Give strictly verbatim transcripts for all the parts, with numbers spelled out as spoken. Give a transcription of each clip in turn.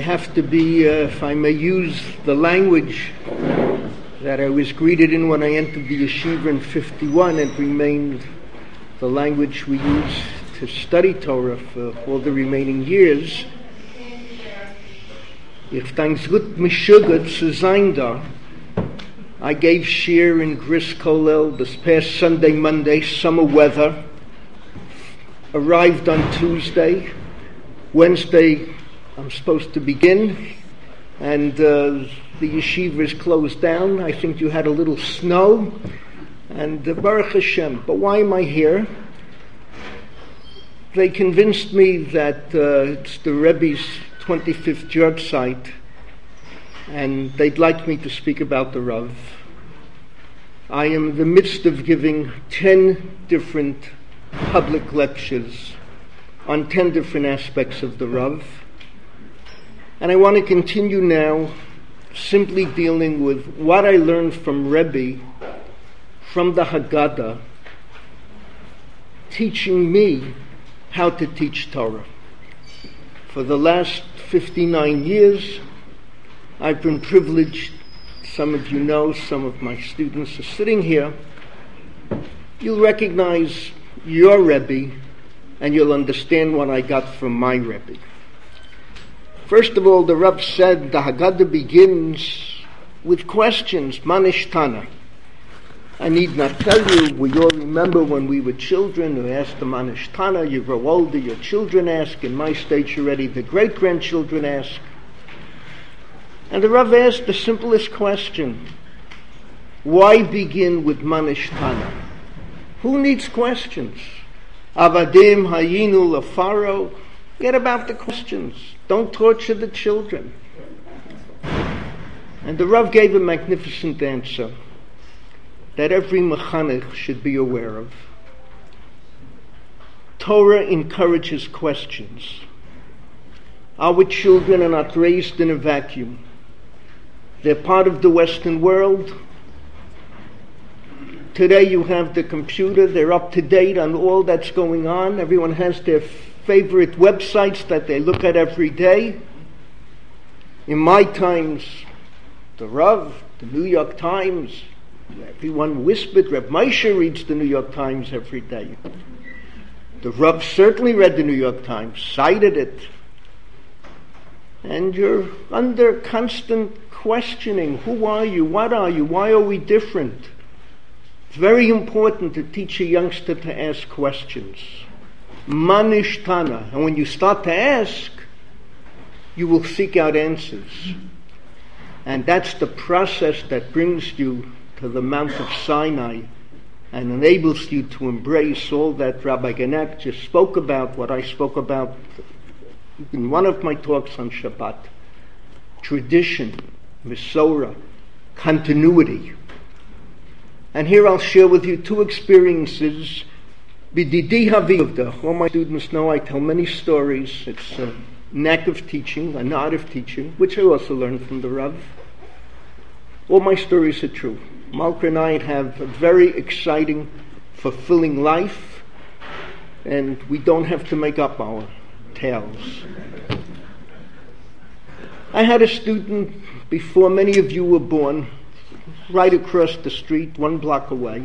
have to be, uh, if I may use the language that I was greeted in when I entered the yeshiva in fifty-one, it remained the language we use to study Torah for all the remaining years. Ich dank gut mishugat zu sein da. I gave shir in Gris Kollel this past Sunday, Monday, summer weather. Arrived on Tuesday. Wednesday, I'm supposed to begin, and uh, the yeshiva is closed down. I think you had a little snow, and uh, Baruch Hashem. But why am I here? They convinced me that uh, it's the Rebbe's twenty-fifth Yortzeit, and they'd like me to speak about the Rav. I am in the midst of giving ten different public lectures on ten different aspects of the Rav. And I want to continue now simply dealing with what I learned from Rebbe, from the Haggadah, teaching me how to teach Torah. For the last fifty-nine years, I've been privileged, some of you know, some of my students are sitting here. You'll recognize your Rebbe, and you'll understand what I got from my Rebbe. First of all, the Rav said the Haggadah begins with questions, Manishtana. I need not tell you, we all remember when we were children, we asked the Manishtana, you grow older, your children ask, in my stage already, the great-grandchildren ask. And the Rav asked the simplest question, why begin with Manishtana? Who needs questions? Avadim hayinu lafaro. Get about the questions. Don't torture the children. And the Rav gave a magnificent answer that every mechanech should be aware of. Torah encourages questions. Our children are not raised in a vacuum. They're part of the Western world. Today you have the computer, they're up to date on all that's going on. Everyone has their favorite websites that they look at every day. In my times, the Rav, the New York Times, everyone whispered, Reb Moshe reads the New York Times every day. The Rav certainly read the New York Times, cited it. And you're under constant questioning. Who are you? What are you? Why are we different? It's very important to teach a youngster to ask questions. Manishtana. And when you start to ask, you will seek out answers. And that's the process that brings you to the Mount of Sinai and enables you to embrace all that Rabbi Genek just spoke about, what I spoke about in one of my talks on Shabbat. Tradition, Mesorah, continuity. And here I'll share with you two experiences. B'didi havivda. All my students know I tell many stories. It's a knack of teaching, an art of teaching, which I also learned from the Rav. All my stories are true. Malka and I have a very exciting, fulfilling life, and we don't have to make up our tales. I had a student before many of you were born, right across the street, one block away.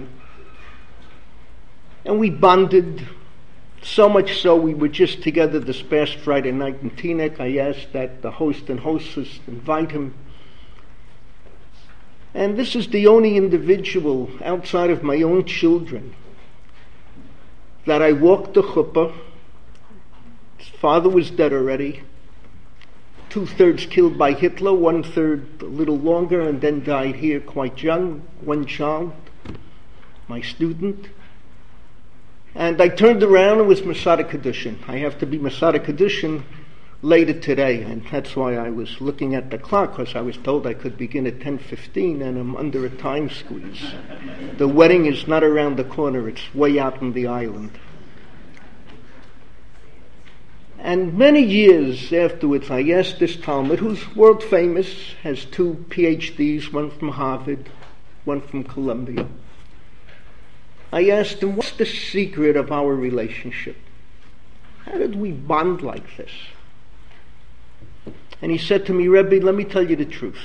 And we bonded, so much so we were just together this past Friday night in Teaneck. I asked that the host and hostess invite him. And this is the only individual outside of my own children that I walked the chuppah. His father was dead already. Two-thirds killed by Hitler, one-third a little longer, and then died here quite young, one child, my student. And I turned around and was Masada Kedushin. I have to be Masada Kedushin later today, and that's why I was looking at the clock, because I was told I could begin at ten fifteen, and I'm under a time squeeze. The wedding is not around the corner, it's way out on the island. And many years afterwards, I asked this Talmud, who's world famous, has two P H Ds, one from Harvard, one from Columbia. I asked him, what's the secret of our relationship? How did we bond like this? And he said to me, Rebbe, let me tell you the truth.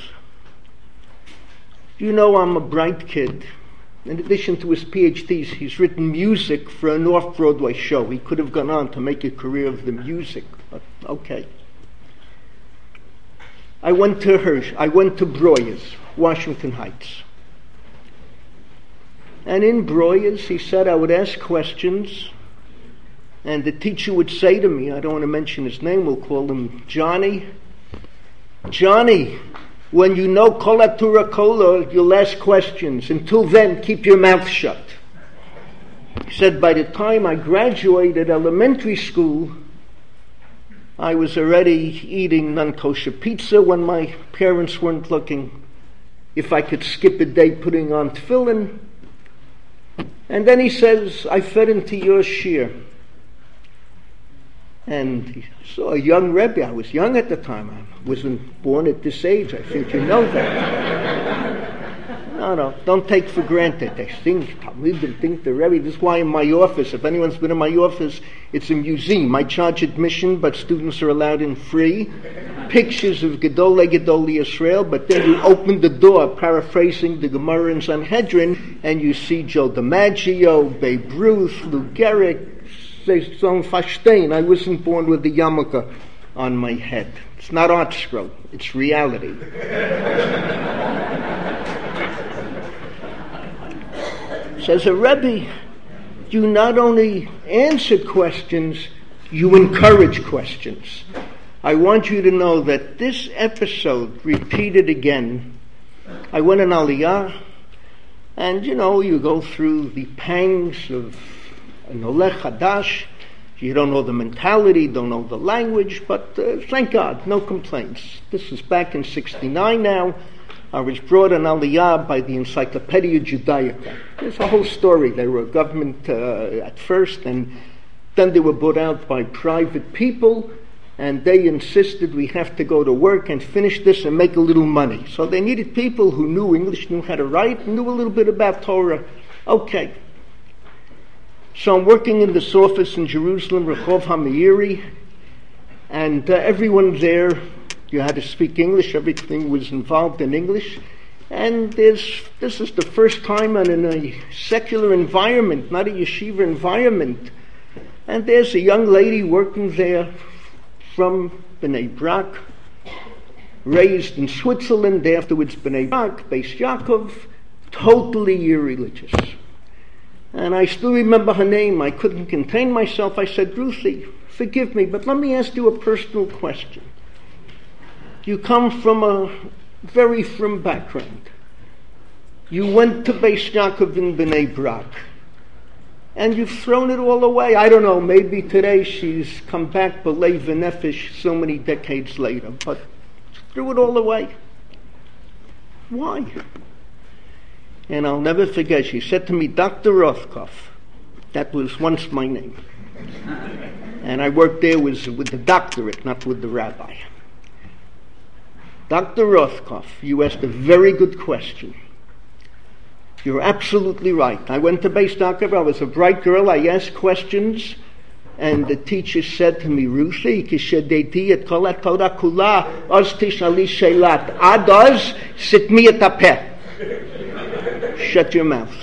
You know I'm a bright kid. In addition to his P H Ds, he's written music for an off-Broadway show. He could have gone on to make a career of the music, but okay. I went to Hirsch, I went to Breuer's, Washington Heights. And in Breuer's, he said I would ask questions, and the teacher would say to me, I don't want to mention his name, we'll call him Johnny. Johnny, when you know Kol HaTorah Kolo, you'll ask questions. Until then, keep your mouth shut. He said, by the time I graduated elementary school, I was already eating non-kosher pizza when my parents weren't looking. If I could skip a day putting on tefillin. And then he says, I fed into your shir. And he saw a young Rebbe. I was young at the time. I wasn't born at this age. I think you know that. No, no, don't take for granted. They think, Talmidim think the Rebbe. This is why in my office, if anyone's been in my office, it's a museum. I charge admission, but students are allowed in free. Pictures of Gedolei Gedolei Yisrael, but then you open the door, paraphrasing the Gemara in Sanhedrin, and you see Joe DiMaggio, Babe Ruth, Lou Gehrig. They don't verstehen. I wasn't born with the yarmulke on my head. It's not art scroll. It's reality. Says a Rebbe, you not only answer questions, you encourage questions. I want you to know that this episode, repeated again, I went on Aliyah, and you know, you go through the pangs of an Olech Hadash. You don't know the mentality, don't know the language, but uh, thank God, no complaints. This is back in sixty-nine now. I was brought on Aliyah by the Encyclopedia Judaica. There's a whole story. They were a government uh, at first, and then they were bought out by private people, and they insisted we have to go to work and finish this and make a little money. So they needed people who knew English, knew how to write, knew a little bit about Torah. Okay. So I'm working in this office in Jerusalem, Rehov HaMeiri, and uh, everyone there, you had to speak English, everything was involved in English, and there's, this is the first time I'm in a secular environment, not a yeshiva environment, and there's a young lady working there from Bnei Brak, raised in Switzerland, afterwards Bnei Brak, Beis Yaakov, totally irreligious. And I still remember her name. I couldn't contain myself. I said, Ruthie, forgive me, but let me ask you a personal question. You come from a very frum background. You went to Beis Yaakov in Bnei Brak, and you've thrown it all away. I don't know, maybe today she's come back b'lei v'nefesh so many decades later, but threw it all away. Why? And I'll never forget, she said to me, Doctor Rothkopf, that was once my name. And I worked there was with the doctorate, not with the rabbi. Doctor Rothkopf, you asked a very good question. You're absolutely right. I went to Beis Yaakov, I was a bright girl, I asked questions, and the teacher said to me, Ruthie, kishedeti et kol haTorah kula, oz tishali shelat, ad oz sitmi et hapeh. Shut your mouth.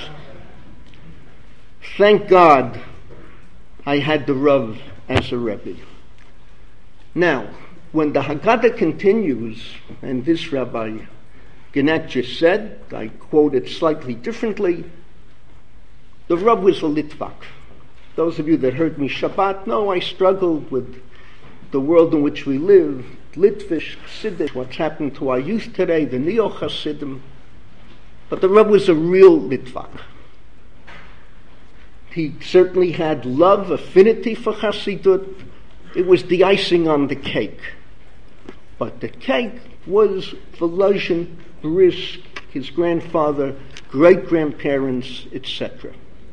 Thank God I had the Rav as a Rebbe. Now, when the Haggadah continues, and this Rabbi Genack just said, I quote it slightly differently, the Rav was a Litvak. Those of you that heard me Shabbat know I struggled with the world in which we live, Litvish, Chassidish, what's happened to our youth today, the Neo-Chassidim. But the Rav was a real Litvak. He certainly had love, affinity for Chassidut. It was the icing on the cake. But the cake was Volozhin, Brisk, his grandfather, great-grandparents, et cetera.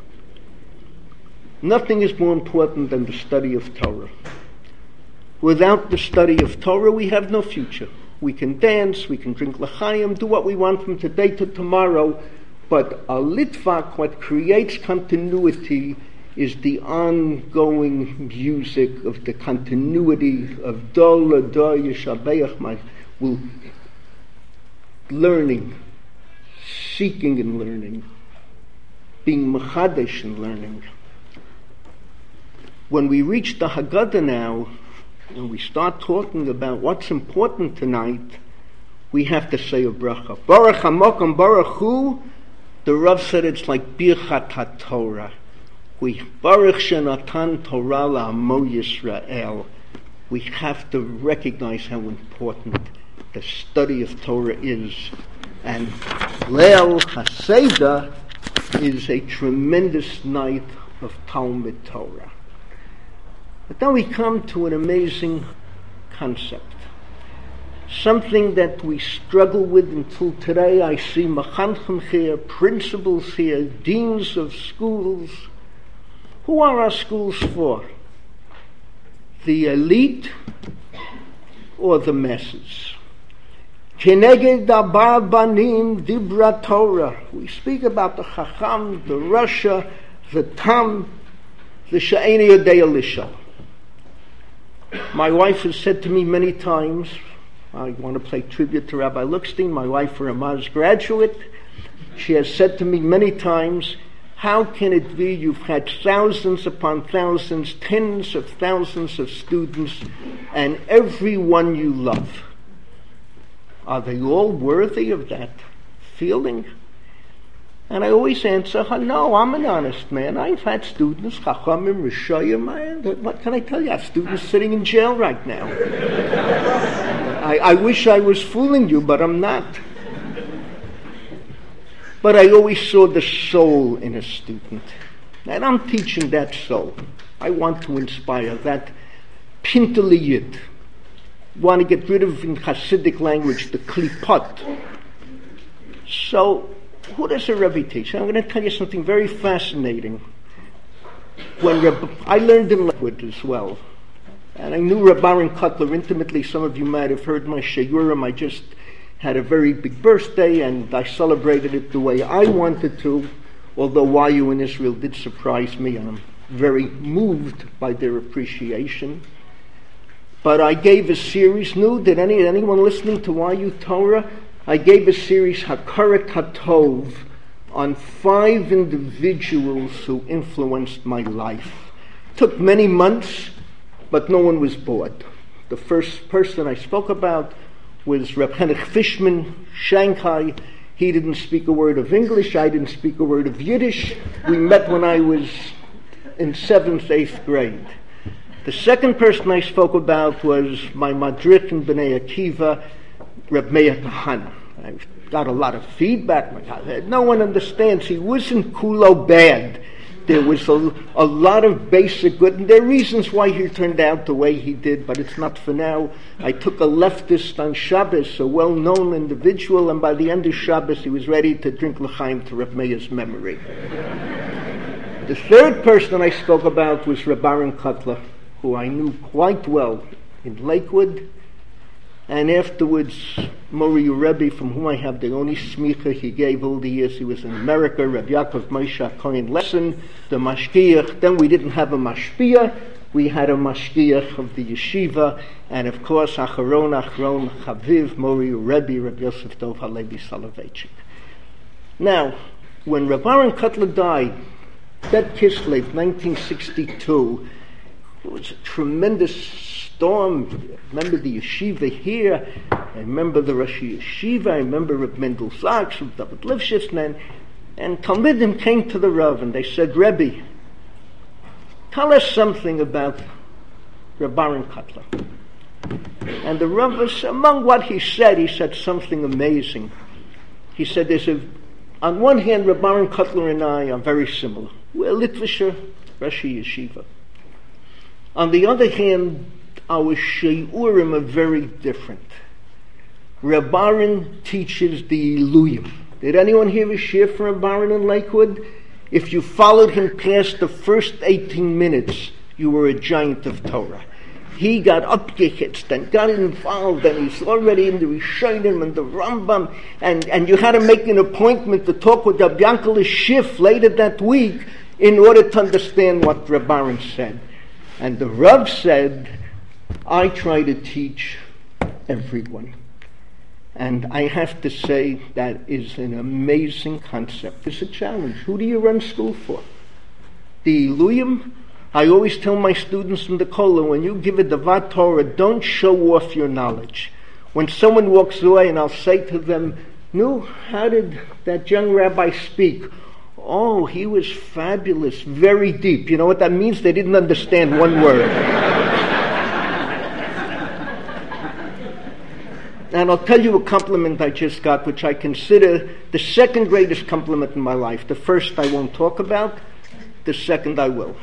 Nothing is more important than the study of Torah. Without the study of Torah, we have no future. We can dance, we can drink l'chaim, do what we want from today to tomorrow, but a Litvak, what creates continuity, is the ongoing music of the continuity of Dol Ador Yeshabeach, my will learning, seeking and learning, being mechadesh and learning. When we reach the Haggadah now, and we start talking about what's important tonight, we have to say a bracha. Baruch HaMokom Baruch Hu, the Rav said it's like Birchat HaTorah. We Baruch Shenatan Torah La'amo Yisrael. We have to recognize how important the study of Torah is. And Leil HaSeder is a tremendous night of Talmud Torah. But then we come to an amazing concept. Something that we struggle with until today. I see machanchim here, principals here, deans of schools. Who are our schools for? The elite or the masses? Keneged dabar banim dibra Torah. We speak about the Chacham, the Rasha, the Tam, the She'eni Yodei Elisha. My wife has said to me many times, I want to pay tribute to Rabbi Lookstein, my wife, a Ramaz graduate. She has said to me many times, how can it be you've had thousands upon thousands, tens of thousands of students, and every one you love? Are they all worthy of that feeling? And I always answer her, no, I'm an honest man. I've had students, Chachamim, Rishayim, what can I tell you? I have students sitting in jail right now. I, I wish I was fooling you, but I'm not. But I always saw the soul in a student. And I'm teaching that soul. I want to inspire that pinteliyid. Want to get rid of, in Hasidic language, the klipot. So, who does a Rebbe teach? I'm going to tell you something very fascinating. When Rebbe, I learned in Lakewood as well. And I knew Reb Aaron Kotler intimately. Some of you might have heard my Sheyurim. I just had a very big birthday, and I celebrated it the way I wanted to, although Y U in Israel did surprise me, and I'm very moved by their appreciation. But I gave a series, new, did any anyone listening to Y U Torah? I gave a series, Hakarat HaTov, on five individuals who influenced my life. It took many months, but no one was bored. The first person I spoke about was Reb Henich Fishman, Shanghai. He didn't speak a word of English. I didn't speak a word of Yiddish. We met when I was in seventh, eighth grade. The second person I spoke about was my madrich in Bnei Akiva, Reb Meir Kahan. I got a lot of feedback. No one understands. He wasn't kulo bad. There was a, a lot of basic good, and there are reasons why he turned out the way he did, but it's not for now. I took a leftist on Shabbos, a well-known individual, and by the end of Shabbos he was ready to drink l'chaim to Reb Meir's memory. The third person I spoke about was Reb Aaron Kotler, who I knew quite well in Lakewood, and afterwards Mori Rebbe, from whom I have the only smicha he gave all the years he was in America, Reb Yaakov Moshe Cohen Lesson, the mashgiach. Then we didn't have a mashpia, we had a mashgiach of the yeshiva, and of course Acharon Acharon Chaviv Mori Rebbe, Reb Yosef Dov Halevi Soloveitchik. Now, when Reb Aaron Kotler died, that Kislev, nineteen sixty-two, it was a tremendous storm. I remember the yeshiva here. I remember the Rosh Yeshiva. I remember Reb Mendel Zaks from David Lifshitz. And, and Talmidim came to the Rav and they said, Rebbe, tell us something about Reb Aaron Kotler. And the Rav was, among what he said, he said something amazing. He said, "There's a, on one hand, Reb Aaron Kotler and I are very similar. We're Litvisher, Rosh Yeshiva. On the other hand, our Sheiurim are very different. Reb Aaron teaches the Iluyim. Did anyone hear a shir from Reb Aaron in Lakewood? If you followed him past the first eighteen minutes, you were a giant of Torah. He got upgehitzt and got involved, and he's already in the Rishonim and the Rambam, and, and you had to make an appointment to talk with Rabbi Yankel Schiff later that week. in order to understand what Reb Aaron said. And the Rav said, I try to teach everyone. And I have to say that is an amazing concept. It's a challenge. Who do you run school for? The Iluyim? I always tell my students in the Kollel, when you give a Davar Torah, don't show off your knowledge. When someone walks away and I'll say to them, no, how did that young rabbi speak? Oh, he was fabulous, very deep. You know what that means? They didn't understand one word. And I'll tell you a compliment I just got, which I consider the second greatest compliment in my life. The first I won't talk about, the second I will.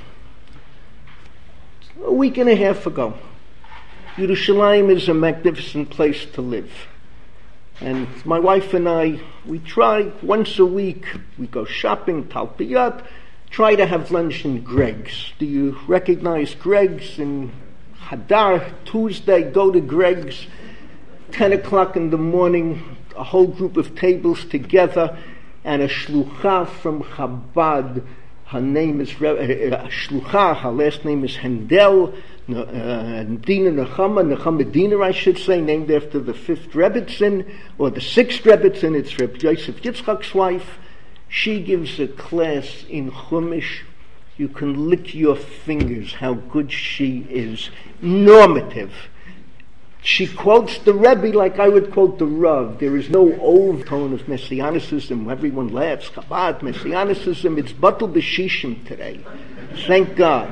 A week and a half ago, Yerushalayim is a magnificent place to live. And my wife and I, we try once a week, we go shopping, Talpiyat, try to have lunch in Greg's. Do you recognize Greg's? In Hadar, Tuesday, go to Greg's, ten o'clock in the morning, a whole group of tables together, and a shlucha from Chabad. Her name is uh, uh, Shlucha, her last name is Hendel, uh, Dina Nechama, Nechama Dina, I should say, named after the fifth Rebbitzin, or the sixth Rebbitzin. It's Reb Yosef Yitzchak's wife. She gives a class in Chumash. You can lick your fingers how good she is. Normative. She quotes the Rebbe like I would quote the Rav. There is no overtone of Messianicism. Everyone laughs. Chabad, Messianicism. It's Batul B'Shishim today. Thank God.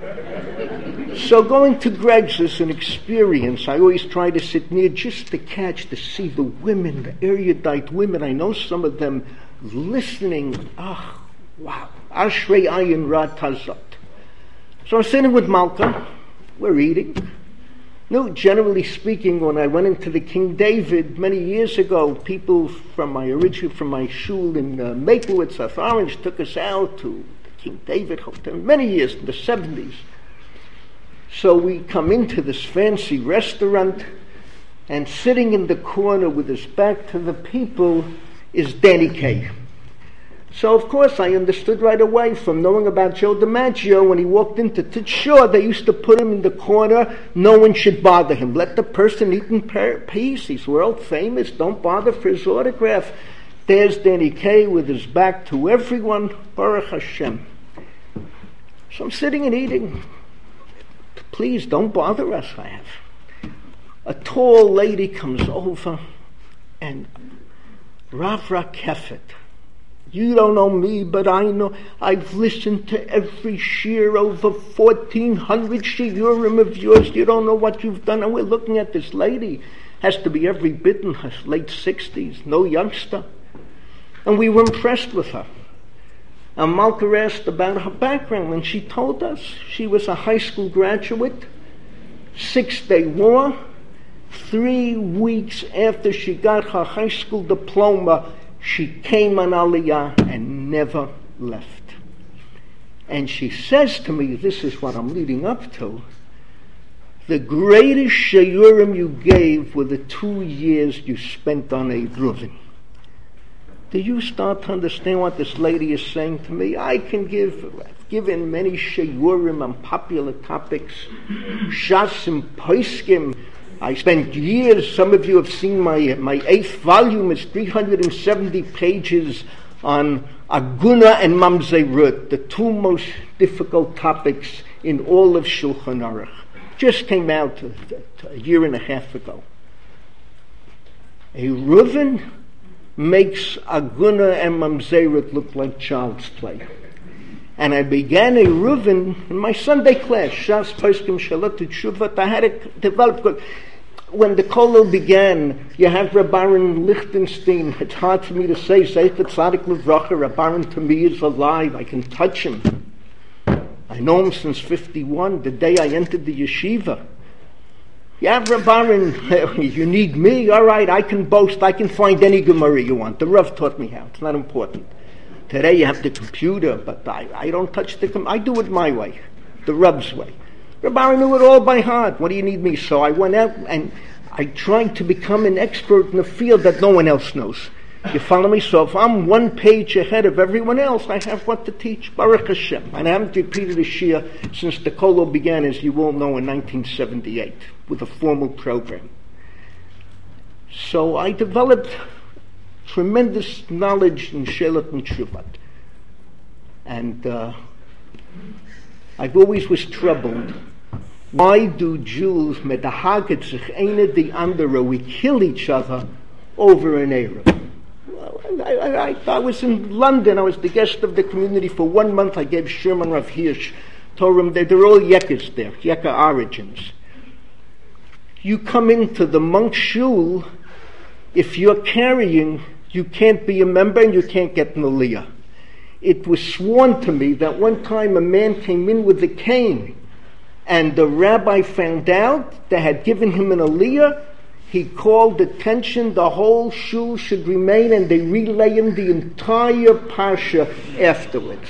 So going to Greg's is an experience. I always try to sit near just to catch, to see the women, the erudite women. I know some of them listening. Ah, oh, wow. Ashrei Ayin Ra Tazot. So I'm sitting with Malka. We're eating. No, generally speaking, when I went into the King David many years ago, people from my original, from my shul in uh, Maplewood, South Orange, took us out to the King David Hotel many years in the seventies. So we come into this fancy restaurant, and sitting in the corner with his back to the people is Danny Kaye. So, of course, I understood right away from knowing about Joe DiMaggio, when he walked into Titshore, they used to put him in the corner. No one should bother him. Let the person eat in peace. He's world famous. Don't bother for his autograph. There's Danny Kaye with his back to everyone. Baruch Hashem. So I'm sitting and eating. Please don't bother us, I have. A tall lady comes over, and Rav Rakefet, you don't know me, but I know. I've listened to every shir, over fourteen hundred shiurim of yours. You don't know what you've done. And we're looking at this lady. Has to be every bit in her late sixties. No youngster. And we were impressed with her. And Malka asked about her background, and she told us she was a high school graduate, six-day war. Three weeks after she got her high school diploma, she came on Aliyah and never left. And she says to me, this is what I'm leading up to, the greatest shiurim you gave were the two years you spent on a Reuven. Do you start to understand what this lady is saying to me? I can give, I've given many shiurim on popular topics, Shas and Poskim. I spent years, some of you have seen my my eighth volume, it's three hundred seventy pages on Aguna and Mamzerut, the two most difficult topics in all of Shulchan Aruch. Just came out a, a year and a half ago. A Reuven makes Aguna and Mamzerut look like child's play. And I began a Reuven in my Sunday class, Shas Poskim Shalat Tshuvat. I had it developed. When the Kollel began, you have Reb Aaron Lichtenstein. It's hard for me to say, Zeichet Tzadik Livracha. Reb Aaron to me is alive. I can touch him. I know him since fifty-one, the day I entered the yeshiva. You have Reb Aaron, you need me? All right, I can boast. I can find any Gemara you want. The Rav taught me how. It's not important. Today you have the computer, but I, I don't touch the computer. I do it my way, the Rav's way. Reb Aaron knew it all by heart. What do you need me? So I went out and I tried to become an expert in a field that no one else knows. You follow me? So if I'm one page ahead of everyone else, I have what to teach. Baruch Hashem. And I haven't repeated a shir since the Kollel began, as you all know, in nineteen seventy-eight, with a formal program. So I developed tremendous knowledge in Shelat and Tshuvat. And uh, I've always was troubled. Why do Jews, medahaget sich eine die andere, we kill each other over an Arab? Well, I, I, I, I was in London. I was the guest of the community for one month. I gave Sherman Rav Hirsch, Torah. They're, they're all Yekkers there, Yekker origins. You come into the monk shul, if you're carrying, you can't be a member and you can't get an aliyah. It was sworn to me that one time a man came in with a cane, and the rabbi found out they had given him an aliyah. He called attention, the whole shul should remain, and they relay him the entire parsha afterwards.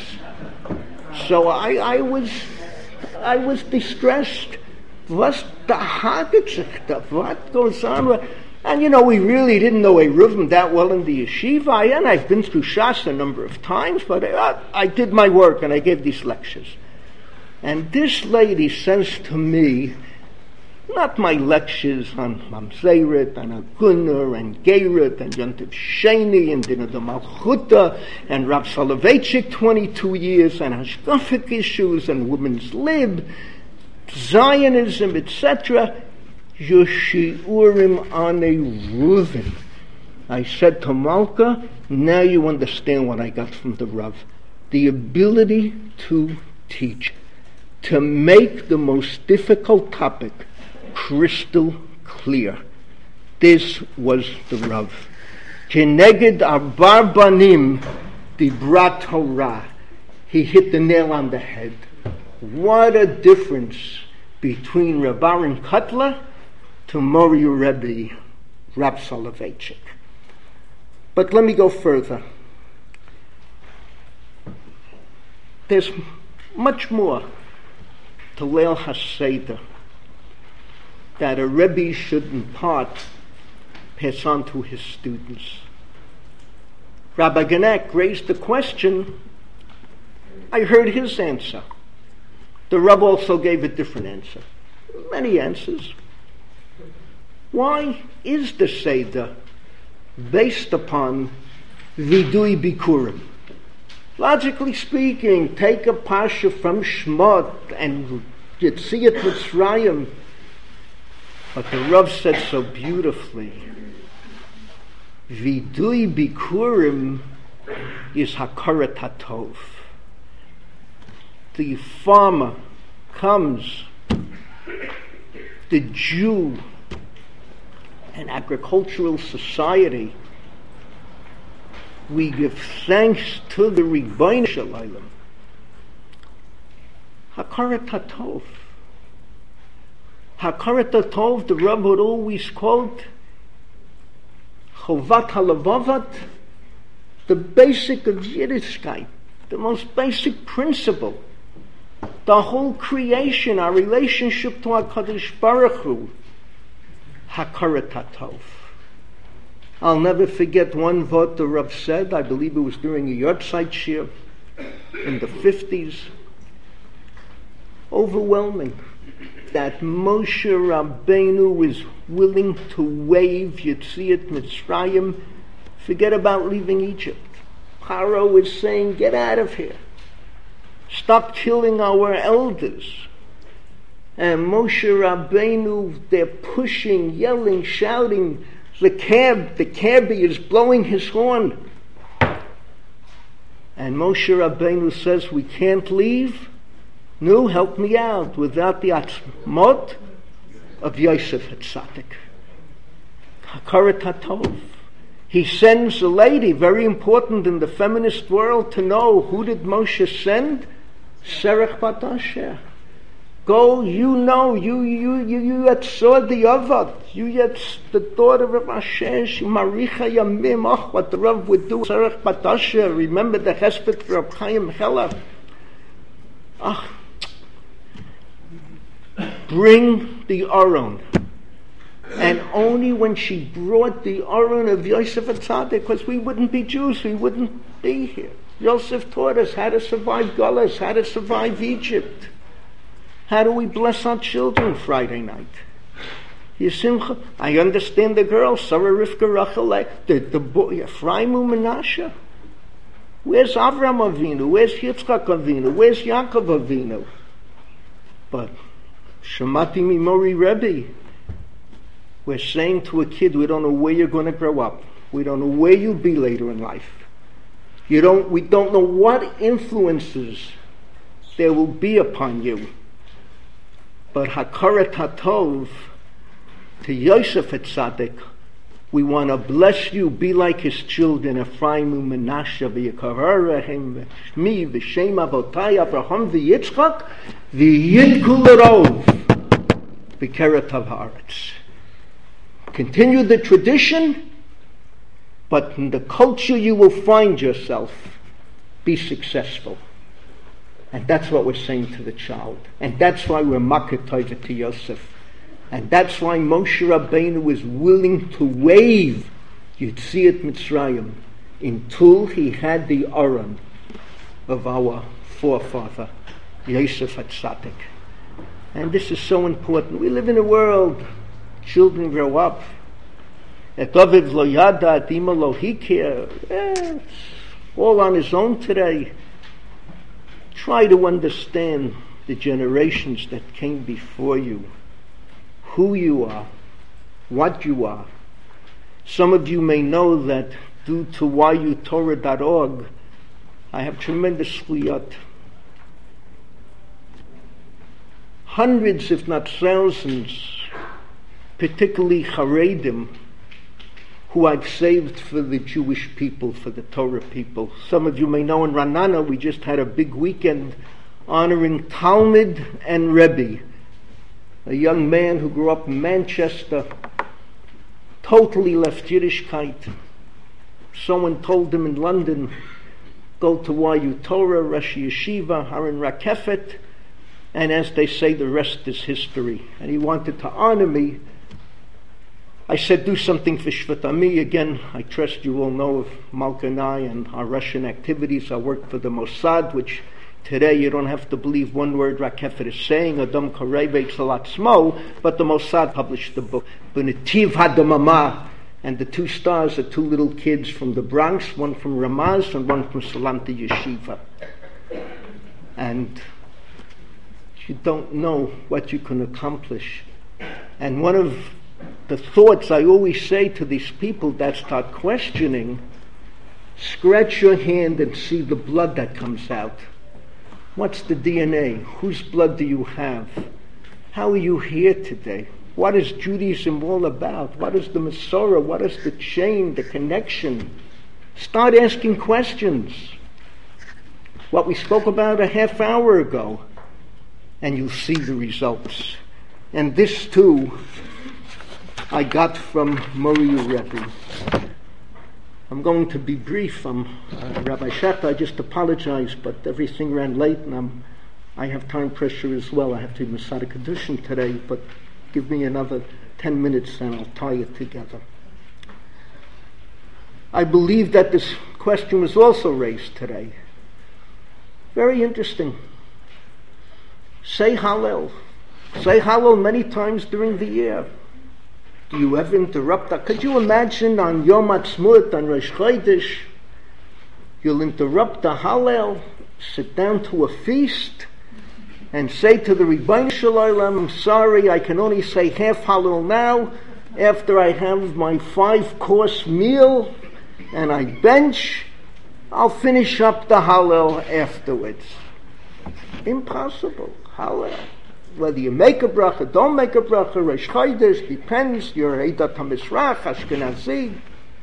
So I, I was I was distressed. Was the Hagetzich, what goes on? And you know, we really didn't know a Reuven that well in the yeshiva, and I've been through Shas a number of times, but I, I did my work and I gave these lectures. And this lady says to me, not my lectures on Mamzeret and Agunner and Geiret and Yontiv Sheni and Dinah de Malchuta and Rav Soloveitchik twenty-two years and Hashkafic issues and women's lib, Zionism, et cetera. Your shiurim on a Reuven. I said to Malka, now you understand what I got from the Rav. The ability to teach, to make the most difficult topic crystal clear. This was the Rav. Keneged arbar banim dibrat Torah. He hit the nail on the head. What a difference between Reb Aaron Kotler to Mori Rebbe Rav Soloveitchik. But let me go further. There's much more to Leil HaSeder that a Rebbe should impart, pass on to his students. Rabbi Genek raised the question. I heard his answer. The Rav also gave a different answer. Many answers. Why is the Seder based upon Vidui Bikurim? Logically speaking, take a Pasha from Shmot and Yetziat Mitzrayim. But the Rav said so beautifully, Vidui Bikurim is Hakarat HaTov. The farmer comes, the Jew, an agricultural society, we give thanks to the Ribbono Shel Olam. Hakarat HaTov. Hakarat HaTov, the Rav would always quote, Chovat HaLevavot, the basic of Yiddishkeit, the most basic principle. The whole creation, our relationship to HaKadosh Baruch Hu, Hakarat HaTov. I'll never forget one vot the Rav said, I believe it was during a Yortzeit Shir in the fifties. Overwhelming. That Moshe Rabbeinu was willing to waive Yetziat Mitzrayim, forget about leaving Egypt. Paro was saying, get out of here. Stop killing our elders. And Moshe Rabbeinu, they're pushing, yelling, shouting. The cab, the cabbie is blowing his horn. And Moshe Rabbeinu says, we can't leave. No, help me out. Without the atzmot of Yosef Hatzadik. Hakarat HaTov. He sends a lady, very important in the feminist world, to know who did Moshe send? Serach bat Asher. Go, you know, you you you you yet saw the Avad, you yet the daughter of Asher, she maricha yamim. Oh, what the Rav would do, Serach bat Asher. Remember the Chesped for Reb Chaim Heller. Ah, bring the Aron. And only when she brought the Aron of Yosef Atzadik, because we wouldn't be Jews, we wouldn't be here. Yosef taught us how to survive Gullus, how to survive Egypt. How do we bless our children Friday night? Yisimcha, I understand the girl, Sarah, Rivka, Rachel, the, the boy, Ephraim, Menashe. Where's Avram Avinu? Where's Yitzchak Avinu? Where's Yaakov Avinu? But Shemati Mimori Rebbe, we're saying to a kid, we don't know where you're going to grow up. We don't know where you'll be later in life. You don't. We don't know what influences there will be upon you. But Hakarat HaTov, to Yosef Atzadik, we want to bless you, be like his children, Ephraim and Menashe, v'yikarerehem, v'shmi, v'shem avotai, Avraham, v'yitzchak, v'yidku l'rov, v'keret haaretz. Continue the tradition, but in the culture you will find yourself, be successful. And that's what we're saying to the child. And that's why we're makatayva to Yosef. And that's why Moshe Rabbeinu was willing to wave Yetziat Mitzrayim until he had the Aron of our forefather, Yosef Atzadik. And this is so important. We live in a world, children grow up. Et Aviv lo yada, et ima lo hikir. Eh, it's all on his own today. Try to understand the generations that came before you, who you are, what you are. Some of you may know that due to y u torah dot org, I have tremendous zchuyot. Hundreds, if not thousands, particularly Haredim, who I've saved for the Jewish people, for the Torah people. Some of you may know in Ranana, we just had a big weekend honoring Talmud and Rebbe, a young man who grew up in Manchester, totally left Yiddishkeit. Someone told him in London, go to Y U Torah, Rosh Yeshiva, Haran Rakefet, and as they say, the rest is history. And he wanted to honor me. I said, do something for Shvat Ami. Again, I trust you all know of Malka and I and our Russian activities. I work for the Mossad, which today you don't have to believe one word Rakefet is saying, Adam Koreve Salat Smo, but the Mossad published the book, B'Netiv Hadamama, and the two stars are two little kids from the Bronx, one from Ramaz and one from Salanta Yeshiva. And you don't know what you can accomplish. And one of the thoughts I always say to these people that start questioning, scratch your hand and see the blood that comes out. What's the D N A? Whose blood do you have? How are you here today? What is Judaism all about? What is the Masorah? What is the chain, the connection? Start asking questions. What we spoke about a half hour ago, and you'll see the results. And this too, I got from Moriyu Rebbe. I'm going to be brief. I'm uh, Rabbi Shatta. I just apologize, but everything ran late, and I'm, I have time pressure as well. I have to do Masada Kedushin today, but give me another ten minutes and I'll tie it together. I believe that this question was also raised today. Very interesting. Say Hallel. Say Hallel many times during the year. Do you ever interrupt that? Could you imagine on Yom Ha'atzmaut, on Rosh Chodesh, you'll interrupt the Hallel, sit down to a feast, and say to the Rebbeinu Shalom, I'm sorry, I can only say half Hallel now, after I have my five-course meal, and I bench, I'll finish up the Hallel afterwards. Impossible. Hallel. Whether you make a bracha, don't make a bracha, Rosh Chodesh, depends, you're Eidat HaMizrach, Ashkenazi,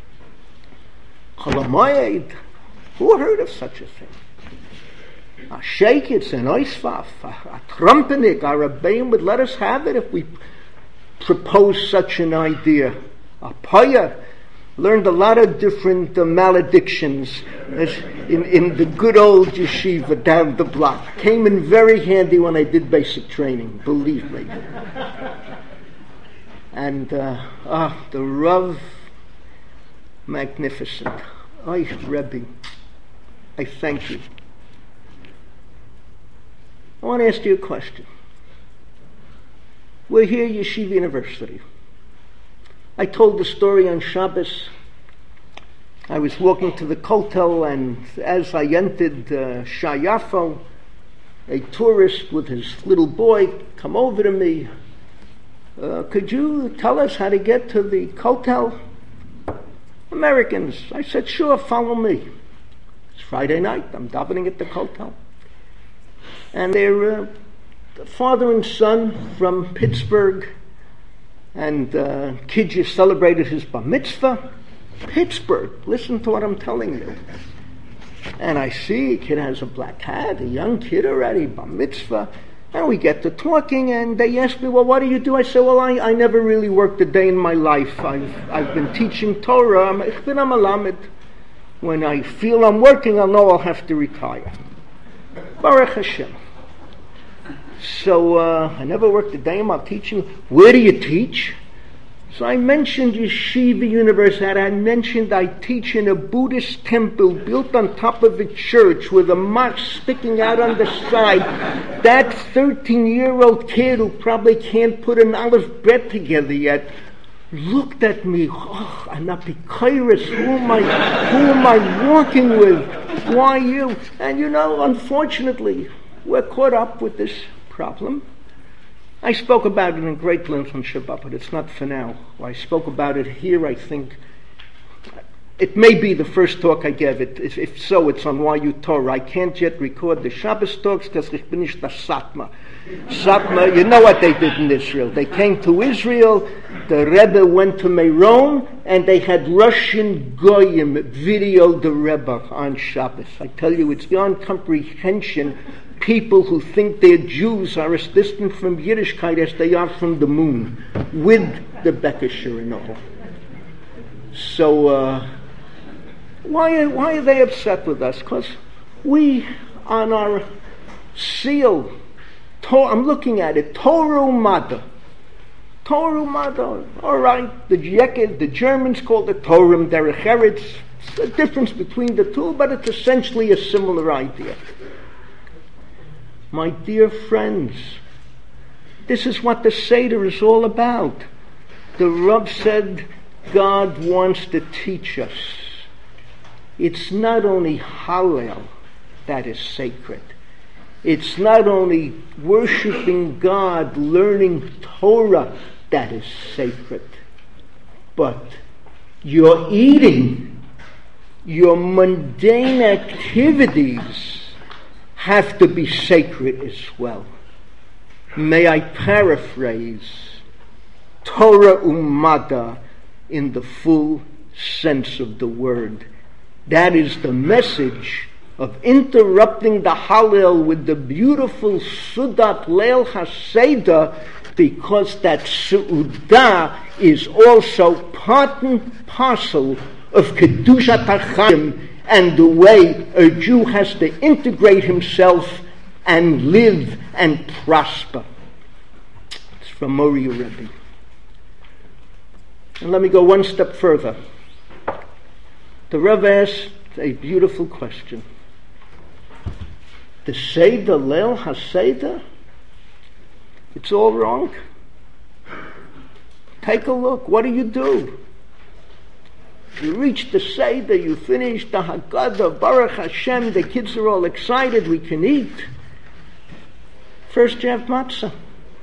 Chol HaMoed. Who heard of such a thing? A sheikitz, an oisvaf, a trumpenik, our Rebbeim would let us have it if we propose such an idea. A paya learned a lot of different uh, maledictions in, in the good old yeshiva down the block. Came in very handy when I did basic training, believe me. And, uh, ah, the Rav, magnificent. Oy, Rebbe, I thank you. I want to ask you a question. We're here at Yeshiva University. I told the story on Shabbos. I was walking to the Kotel, and as I entered uh, Shayafo, a tourist with his little boy come over to me. Uh, could you tell us how to get to the Kotel? Americans. I said, sure, follow me. It's Friday night. I'm davening at the Kotel. And they're uh, father and son from Pittsburgh. And uh, kid just celebrated his bar mitzvah. Pittsburgh. Listen to what I'm telling you. And I see a kid has a black hat, a young kid already, bar mitzvah. And we get to talking, and they ask me, well, what do you do? I say, well, I, I never really worked a day in my life. I've, I've been teaching Torah. I'm, ich bin a malamed. When I feel I'm working, I'll know I'll have to retire. Baruch Hashem. So uh, I never worked a day in my teaching. Where do you teach? So I mentioned Yeshiva University. I mentioned I teach in a Buddhist temple built on top of a church with a mosque sticking out on the side. That thirteen-year-old kid who probably can't put an olive bread together yet looked at me. Oh, Anapikairis, who am I? Who am I walking with? Why you? And you know, unfortunately, we're caught up with this problem. I spoke about it in great length on Shabbat, but it's not for now. I spoke about it here, I think. It may be the first talk I gave. It, if, if so, it's on Y U Torah. I can't yet record the Shabbos talks because ich bin nicht the Satma. Satma, you know what they did in Israel. They came to Israel, the Rebbe went to Meron, and they had Russian Goyim video the Rebbe on Shabbos. I tell you, it's beyond comprehension. People who think they're Jews are as distant from Yiddishkeit as they are from the moon, with the Bekisher and all. So, uh, why, why are they upset with us? Because we, on our seal, to, I'm looking at it, Torah Umada. Torah Umada, all right, the, the Germans call it Torah Derech Eretz. It's a difference between the two, but it's essentially a similar idea. My dear friends, this is what the Seder is all about. The Rav said God wants to teach us. It's not only Hallel that is sacred. It's not only worshiping God, learning Torah that is sacred. But your eating, your mundane activities have to be sacred as well. May I paraphrase Torah Umada in the full sense of the word. That is the message of interrupting the Hallel with the beautiful Sudat Leil HaSeder, because that Su'udah is also part and parcel of Kedushat HaChaim, and the way a Jew has to integrate himself and live and prosper. It's from Mori Rebbe. And let me go one step further. The Rav asked a beautiful question. The Seder, Leil HaSeder, it's all wrong. Take a look. What do you do? You reach the Seder, you finish the Haggadah, Baruch Hashem, the kids are all excited, we can eat. First you have matzah.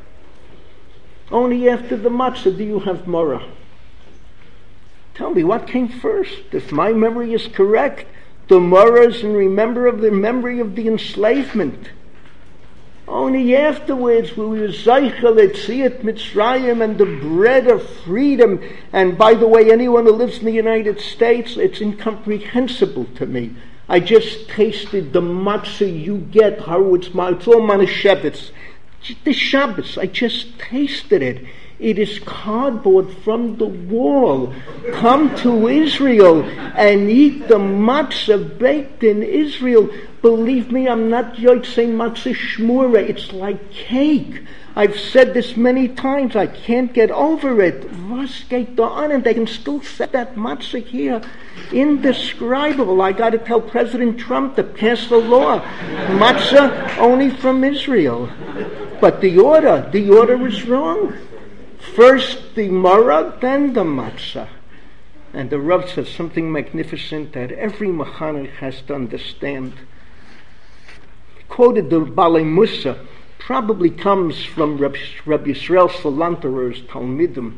Only after the matzah do you have morah. Tell me, what came first? If my memory is correct, the morah is in remember of the memory of the enslavement. Only afterwards we were Zeichel Etziat Mitzrayim and the bread of freedom. And by the way, anyone who lives in the United States, it's incomprehensible to me. I just tasted the matzah you get, how it's, it's all Manischewitz. The Shabbos, I just tasted it. It is cardboard from the wall. Come to Israel and eat the matzah baked in Israel. Believe me, I'm not yotzei matzah shmura. It's like cake. I've said this many times. I can't get over it. Was geht da an? And they can still set that matzah here. Indescribable. I got to tell President Trump to pass the law. Matzah only from Israel. But the order, the order is wrong. First the maror, then the matzah. And the Rav says something magnificent that every mechanech has to understand. He quoted the Balei Musa, probably comes from Rabbi Yisrael Salanterer's Talmidim.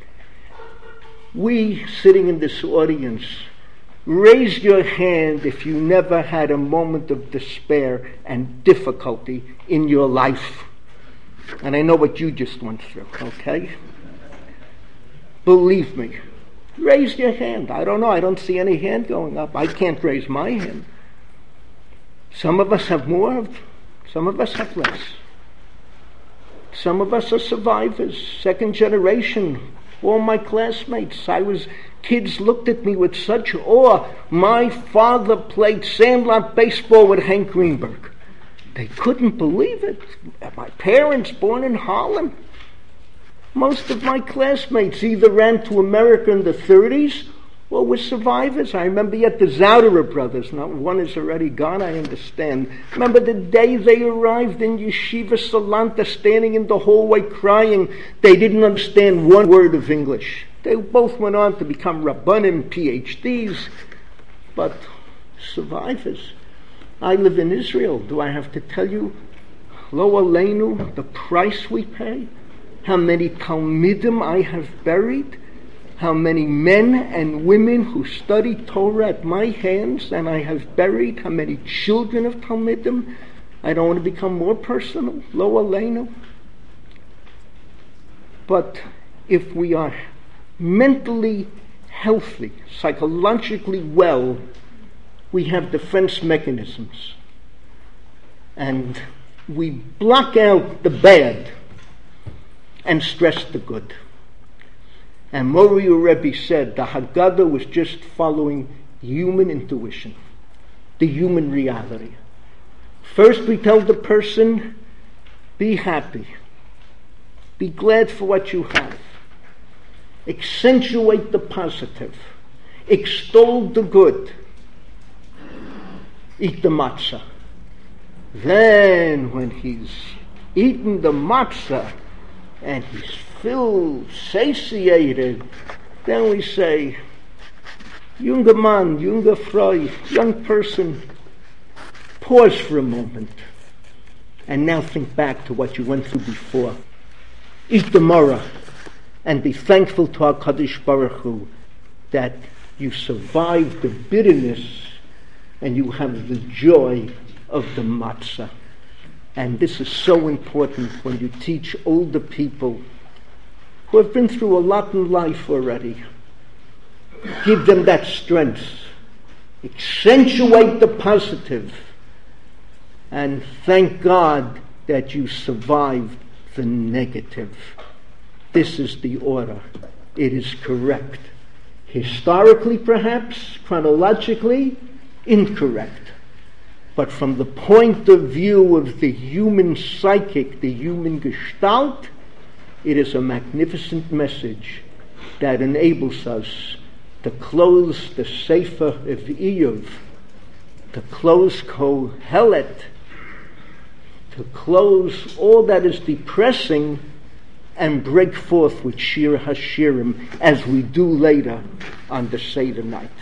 We, sitting in this audience, raise your hand if you never had a moment of despair and difficulty in your life. And I know what you just went through, okay? Believe me. Raise your hand. I don't know. I don't see any hand going up. I can't raise my hand. Some of us have more. Some of us have less. Some of us are survivors. Second generation. All my classmates. I was... Kids looked at me with such awe. My father played sandlot baseball with Hank Greenberg. They couldn't believe it. My parents, born in Harlem. Most of my classmates either ran to America in the thirties or were survivors. I remember yet the Zauderer brothers. Now, one is already gone, I understand. Remember the day they arrived in Yeshiva Salanta, standing in the hallway crying. They didn't understand one word of English. They both went on to become Rabbanim, P H Ds, but survivors. I live in Israel. Do I have to tell you, Lo Aleinu, the price we pay? How many Talmidim I have buried? How many men and women who study Torah at my hands and I have buried? How many children of Talmidim? I don't want to become more personal. Lo Aleinu. But if we are mentally healthy, psychologically well, we have defense mechanisms. And we block out the bad and stress the good. And Mori Rebbe said the Haggadah was just following human intuition, the human reality. First we tell the person, be happy. Be glad for what you have. Accentuate the positive. Extol the good. Eat the matzah. Then when he's eaten the matzah and he's filled, satiated, then we say, Junger Mann, Junger Frau, young person, pause for a moment and now think back to what you went through before. Eat the maror and be thankful to HaKadosh Baruch Hu that you survived the bitterness and you have the joy of the matzah. And this is so important when you teach older people who have been through a lot in life already. Give them that strength. Accentuate the positive. And thank God that you survived the negative. This is the order. It is correct. Historically, perhaps, chronologically, incorrect. But from the point of view of the human psychic, the human gestalt, it is a magnificent message that enables us to close the Sefer of Iyov, to close Kohelet, to close all that is depressing and break forth with Shir HaShirim as we do later on the Seder night.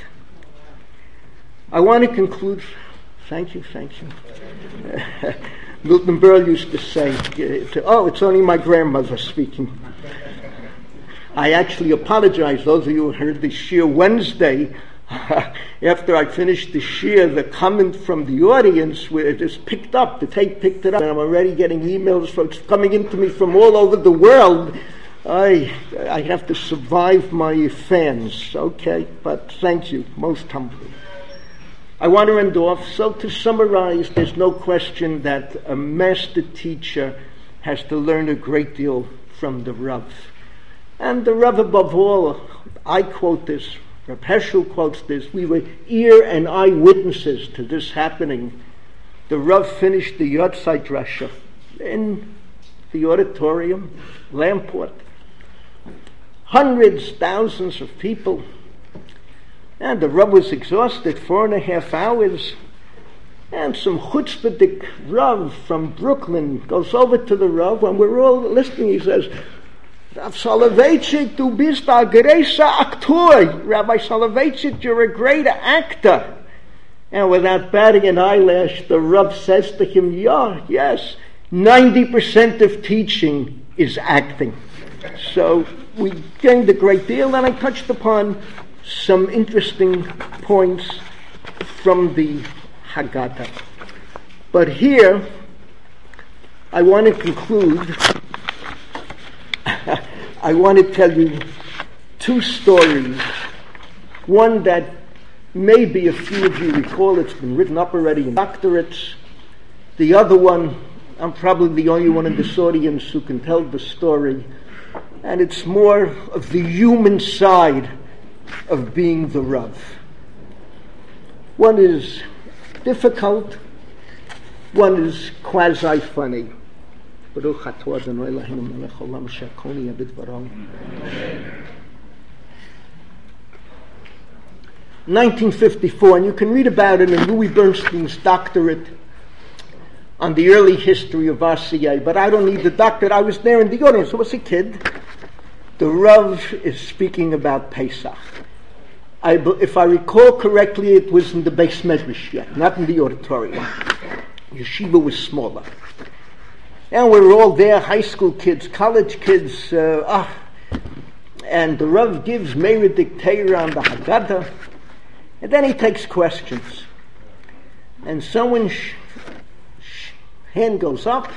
I want to conclude. Thank you, thank you. Milton Berle used to say, oh, it's only my grandmother speaking. I actually apologize. Those of you who heard the Shir Wednesday, after I finished the Shir, the comment from the audience where it is picked up, the tape picked it up, and I'm already getting emails from, coming into me from all over the world. I I have to survive my fans, okay? But thank you, most humbly. I want to end off. So to summarize, there's no question that a master teacher has to learn a great deal from the Rav. And the Rav above all, I quote this, Rav Heschel quotes this, we were ear and eye witnesses to this happening. The Rav finished the Yotzai Drasha in the auditorium, Lamport. Hundreds, thousands of people. And the Rav was exhausted, four and a half hours. And some chutzpahdik Rav from Brooklyn goes over to the Rav, and we're all listening. He says, Rav Soloveitchik, du bist a großer Aktor. Rabbi Soloveitchik, you're a great actor. And without batting an eyelash, the Rav says to him, yeah, yes, ninety percent of teaching is acting. So we gained a great deal, and I touched upon some interesting points from the Haggadah. But here, I want to conclude. I want to tell you two stories. One that maybe a few of you recall, it's been written up already in doctorates. The other one, I'm probably the only one in this audience who can tell the story. And it's more of the human side of being the Rav. One is difficult, one is quasi-funny. nineteen fifty-four, and you can read about it in Louis Bernstein's doctorate on the early history of R C A, but I don't need the doctorate. I was there in the audience. I was a kid. The Rav is speaking about Pesach. I, if I recall correctly, it was in the Beis Medrash yet, not in the auditorium. Yeshiva was smaller. And we were all there, high school kids, college kids, uh, ah, and the Rav gives Meir Dictator on the Haggadah, and then he takes questions. And someone's sh- sh- hand goes up.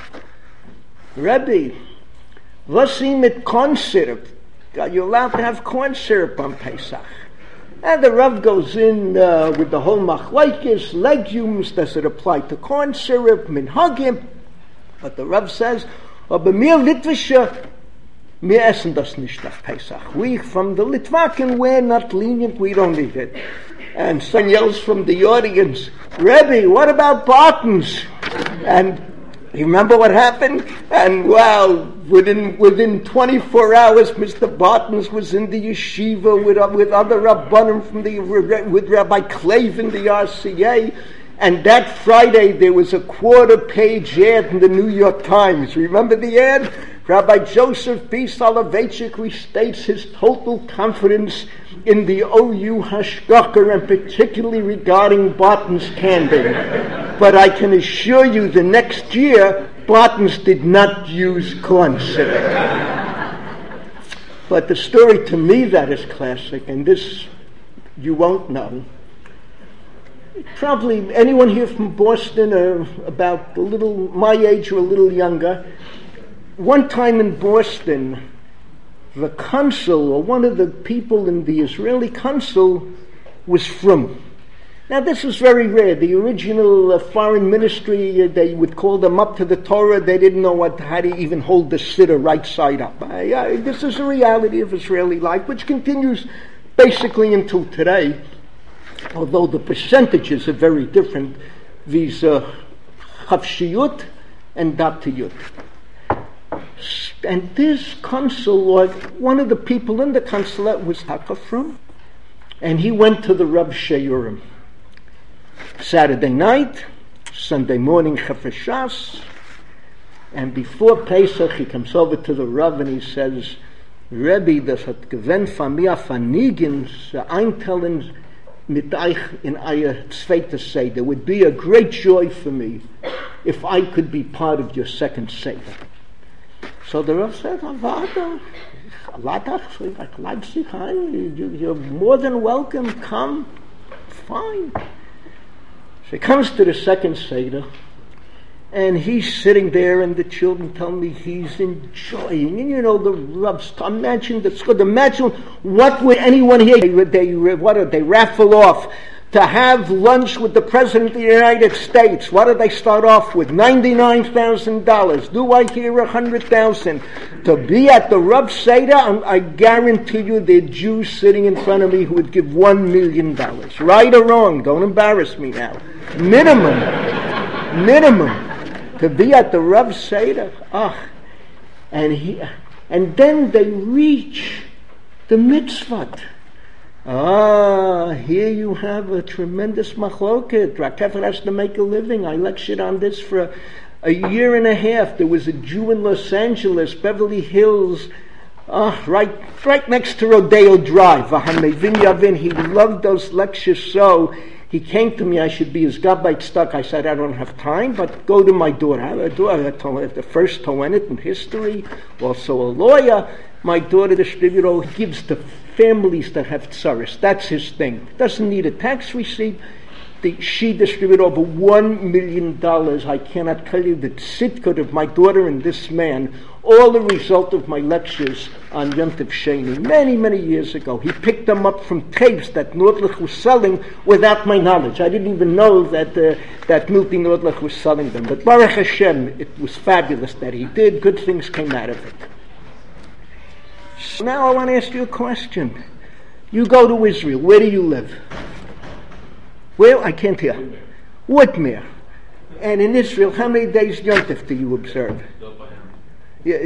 Rebbe, was is mit corn syrup? Are you allowed to have corn syrup on Pesach? And the Rav goes in uh, with the whole machlokes, legumes, does it apply to corn syrup, minhagim? But the Rav says, aber mir Litwische, wir essen das nicht auf Pesach. We from the Litwaken, we're not lenient, we don't eat it. And someone yells from the audience, Rebbe, what about Bartons? And you remember what happened? And wow, within within twenty-four hours, Mister Bartons was in the yeshiva with, uh, with other Rabbanim from the, with Rabbi Clave in the R C A. And that Friday, there was a quarter-page ad in the New York Times. Remember the ad? Rabbi Joseph B. Soloveitchik restates his total confidence in the O U Hashgacha, and particularly regarding Barton's candy. But I can assure you, the next year, Barton's did not use corn syrup. But the story to me that is classic, and this you won't know. Probably anyone here from Boston, or about a little my age or a little younger, one time in Boston, the consul, or one of the people in the Israeli consul, was from. Now this is very rare. The original uh, foreign ministry, uh, they would call them up to the Torah. They didn't know what, how to even hold the siddur right side up. Uh, yeah, this is a reality of Israeli life, which continues basically until today. Although the percentages are very different, these uh, Chavshiyut and Datiyut. And this consul, or one of the people in the consulate, was Hakafrum, and he went to the Rav Sheyurim. Saturday night, Sunday morning, Chafashas, and before Pesach, he comes over to the Rav and he says, Rebbe, das hat gewend von mir vernigen, eintellen, mit euch in euer zweite Seder. It would be a great joy for me if I could be part of your second Seder. So the Rav said, you're more than welcome, come, fine. So he comes to the second Seder, and he's sitting there, and the children tell me he's enjoying. And you know, the Rav's, imagine that's good. Imagine what would anyone here, they, they, what, they raffle off to have lunch with the President of the United States. What did they start off with? ninety-nine thousand dollars. Do I hear one hundred thousand dollars? To be at the Rav Seder, I guarantee you there are Jews sitting in front of me who would give one million dollars. Right or wrong? Don't embarrass me now. Minimum. Minimum. To be at the Rav Seder. Ah. And, he, and then they reach the mitzvot. Ah, here you have a tremendous machloket. Rakefet has to make a living. I lectured on this for a, a year and a half. There was a Jew in Los Angeles, Beverly Hills, ah, right, right next to Rodeo Drive. Vahamevin Yavin. He loved those lectures so. He came to me. I should be his gabbai stuck. I said, I don't have time, but go to my daughter. I have a daughter, I told her, the first Toenet in history, also a lawyer. My daughter, the distributor, gives to families that have tsaris. That's his thing. Doesn't need a tax receipt. The, she distributed over one million dollars. I cannot tell you the tzidkut of my daughter and this man, all the result of my lectures on Yom Tov Sheni, many, many years ago. He picked them up from tapes that Nordlich was selling without my knowledge. I didn't even know that uh, that Milty Nordlich was selling them. But Baruch Hashem, it was fabulous that he did. Good things came out of it. So now I want to ask you a question. You go to Israel. Where do you live? Well, I can't hear. Woodmere. And in Israel, how many days Yom Tov do you observe? Yeah,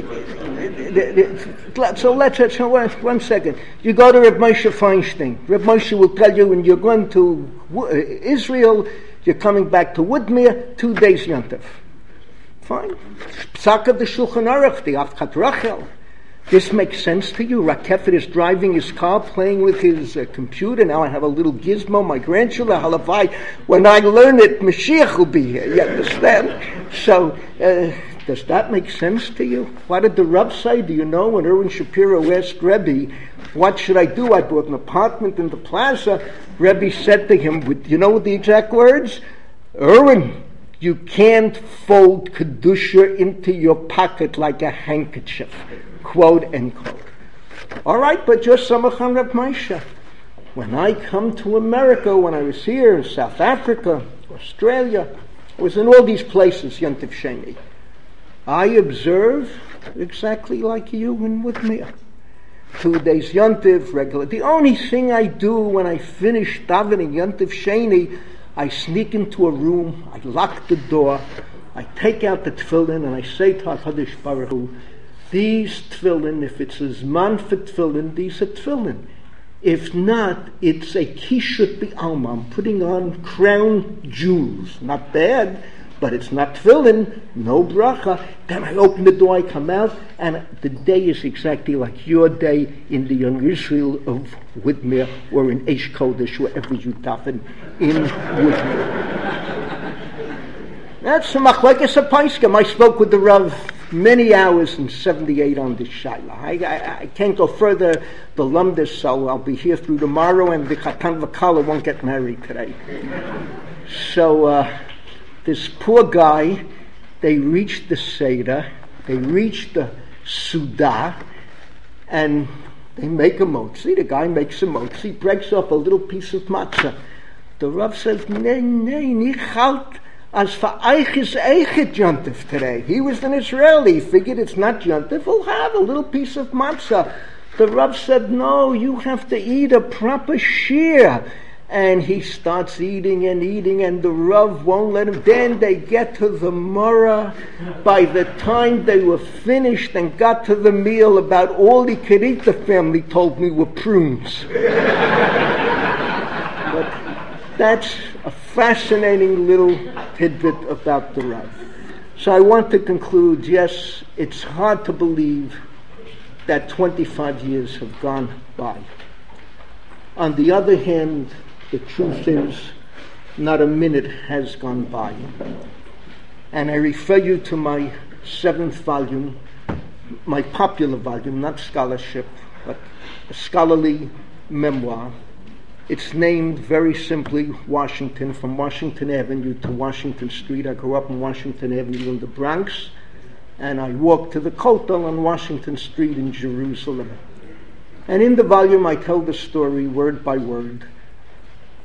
so let's, so one, one second. You go to Reb Moshe Feinstein. Reb Moshe will tell you when you're going to Israel, you're coming back to Woodmere, two days Yom Tov. Fine. Psak of the Shulchan Aruch, the Avchat Rachel. This makes sense to you? Rakefet is driving his car, playing with his uh, computer. Now I have a little gizmo, my grandchildren, halavai. When I learn it, Mashiach will be here. You understand? So, uh, does that make sense to you? What did the Rav say? Do you know when Erwin Shapiro asked Rebbe, what should I do? I bought an apartment in the plaza. Rebbe said to him, with, you know the exact words? Erwin, you can't fold Kedusha into your pocket like a handkerchief. Quote, end quote. All right, but just Samachan Reb Moshe. When I come to America, when I was here in South Africa, Australia, I was in all these places, Yom Tov Sheni. I observe exactly like you and with me. Two days Yom Tov, regular. The only thing I do when I finish davening Yom Tov Sheni, I sneak into a room, I lock the door, I take out the tefillin, and I say to HaKadosh Baruch Hu, these tefillin, if it's a zman for tefillin, these are tefillin. If not, it's a kishut b'alma. I'm putting on crown jewels. Not bad, but it's not tefillin, no bracha. Then I open the door, I come out, and the day is exactly like your day in the young Israel of Woodmere or in Eish Kodesh, wherever you daven in Woodmere. That's a machlekes hapaiskim. I spoke with the Rav many hours in seventy-eight on this shaila. I, I, I can't go further. The lumdis, so I'll be here through tomorrow, and the Chatan V'Kala won't get married today. So uh, this poor guy, they reached the Seder, they reached the Sudah, and they make a motzi. The guy makes a motzi, breaks off a little piece of matzah. The Rav says, "Nei, nei, nicht halt." As for Eich is Eichet Yom Tov today. He was an Israeli. He figured it's not Yom Tov. We'll have a little piece of matzah. The Rav said, no, you have to eat a proper shear. And he starts eating and eating, and the Rav won't let him. Then they get to the Mora. By the time they were finished and got to the meal, about all he could eat, the family told me, were prunes. But that's a fascinating little tidbit about the Rav. So I want to conclude, yes, it's hard to believe that twenty-five years have gone by. On the other hand, the truth is, not a minute has gone by. And I refer you to my seventh volume, my popular volume, not scholarship, but a scholarly memoir. It's named very simply Washington, from Washington Avenue to Washington Street. I grew up in Washington Avenue in the Bronx, and I walked to the Kotel on Washington Street in Jerusalem. And in the volume I tell the story word by word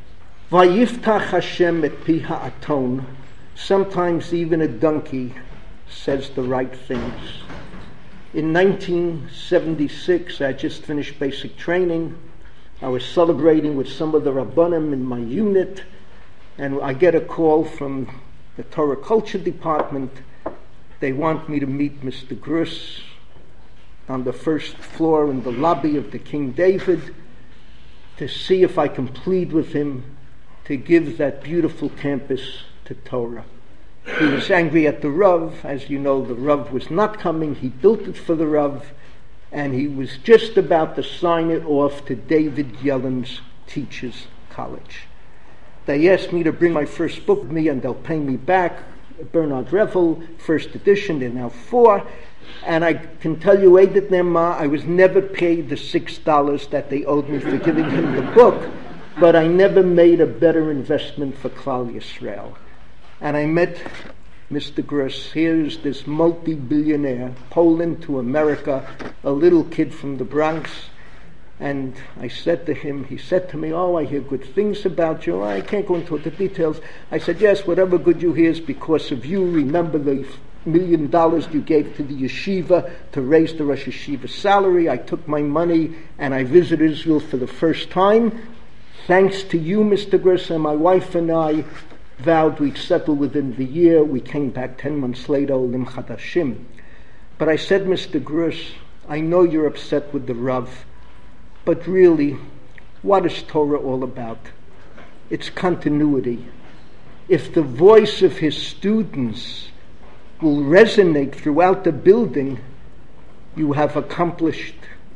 Vayiftach Hashem et pi ha'aton. Sometimes even a donkey says the right things. In nineteen seventy-six, I just finished basic training. I was celebrating with some of the Rabbanim in my unit, and I get a call from the Torah Culture Department. They want me to meet Mister Gruss on the first floor in the lobby of the King David to see if I can plead with him to give that beautiful campus to Torah. He was angry at the Rav. As you know, the Rav was not coming. He built it for the Rav, and he was just about to sign it off to David Yellen's Teachers College. They asked me to bring my first book with me, and they'll pay me back. Bernard Revel, first edition, they're now four. And I can tell you, Edith Nema, I was never paid the six dollars that they owed me for giving him the book, but I never made a better investment for Klal Yisrael. And I met Mister Gruss. Here's this multi-billionaire, Poland to America, a little kid from the Bronx. And I said to him, he said to me, oh, I hear good things about you. I can't go into the details. I said, yes, whatever good you hear is because of you. Remember the million dollars you gave to the yeshiva to raise the Rosh Yeshiva salary. I took my money and I visited Israel for the first time. Thanks to you, Mister Gruss, and my wife and I vowed we'd settle within the year. We came back ten months later, Olim Chadashim. But I said, Mister Gruss, I know you're upset with the Rav, but really, what is Torah all about? It's continuity. If the voice of his students will resonate throughout the building, you have accomplished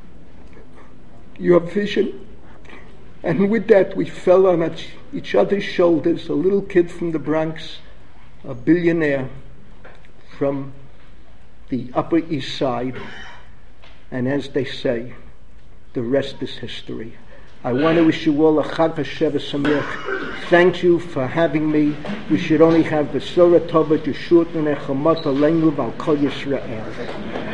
your vision. And with that, we fell on each other's shoulders, a little kid from the Bronx, a billionaire from the Upper East Side, and as they say, the rest is history. I want to wish you all a Chag HaShev Sameach. Thank you for having me. We should only have the Sorah Tova, Yeshua Nechamot Aleinu V'al Kol Yisrael.